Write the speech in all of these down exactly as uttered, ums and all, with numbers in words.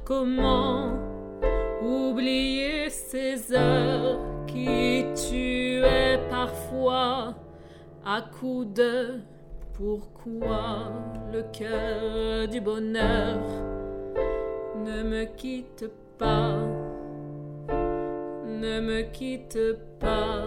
comment oublier ces heures qui tuaient parfois à coups de pourquoi le cœur du bonheur ne me quitte pas, ne me quitte pas,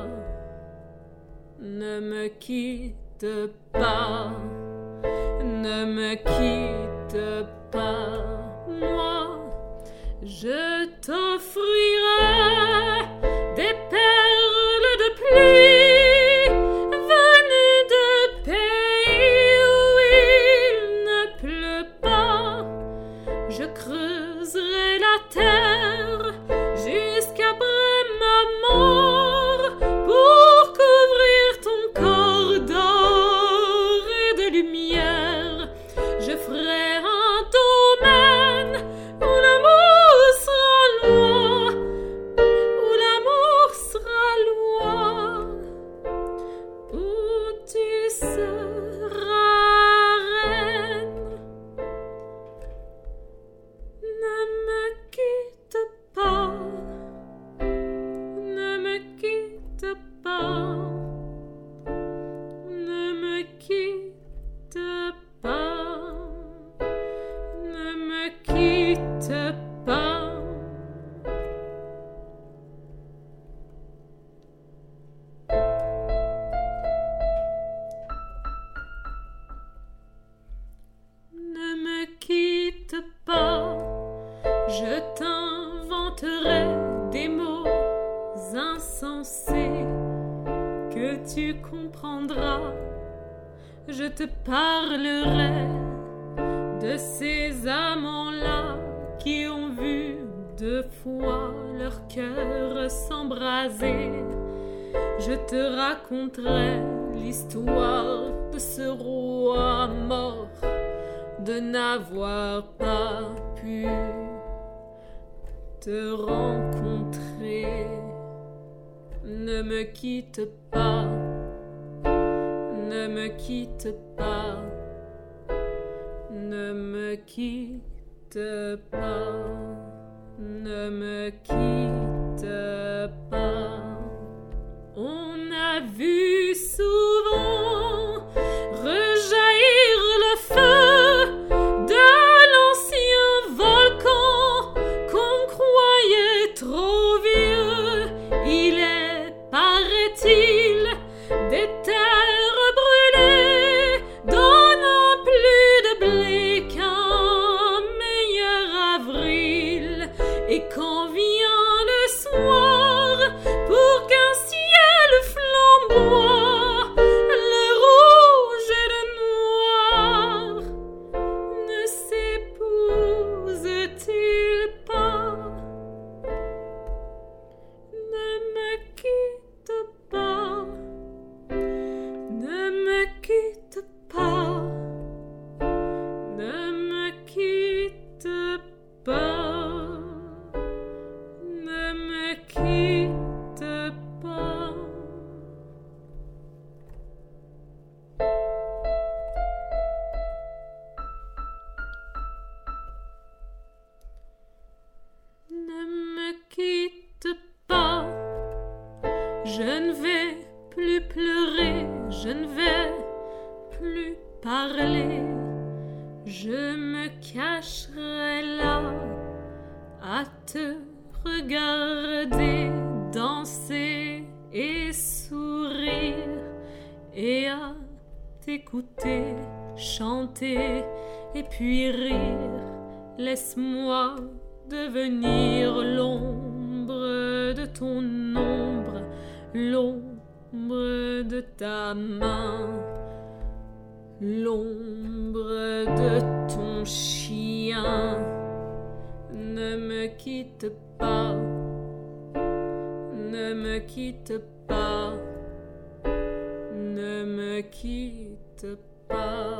ne me quitte pas, ne me quitte pas. Moi, je t'offrirai des perles de pluie venues de pays où il ne pleut pas. Je creuserai la terre jusqu'après ma mort pour couvrir ton corps d'or et de lumière. Je ferai un domaine où l'amour sera loi, où l'amour sera loi, où tu seras reine. Ne me quitte pas, ne me quitte pas, ne me quitte pas, ne me quitte pas. Ne me quitte pas, je t'inventerai des mots insensés que tu comprendras. Je te parlerai de ces amants-là qui ont vu deux fois leur cœur s'embraser. Je te raconterai l'histoire de ce roi mort, de n'avoir pas pu te rencontrer. Ne me quitte pas, ne me quitte pas, ne me quitte pas, ne me quitte pas. On a vu souvent rejaillir le feu de l'ancien volcan qu'on croyait trop vieux. Il est, paraît-il, des terres brûlées donnant plus de blé qu'un meilleur avril. Et quand vient le soir pour qu'un ciel flamboie, le rouge et le noir ne s'épousent-ils pas? Ne me quitte pas, ne me quitte pas, ne me quitte pas, ne me quitte pas. Ne me quitte pas, je ne vais plus pleurer, je ne vais plus parler. Je me cacherai là à te regarder danser et sourire et à t'écouter chanter et puis rire. Laisse-moi devenir l'ombre de ton ombre, l'ombre de ta main, l'ombre de ton chien. Ne me quitte pas, ne me quitte pas, ne me quitte pas.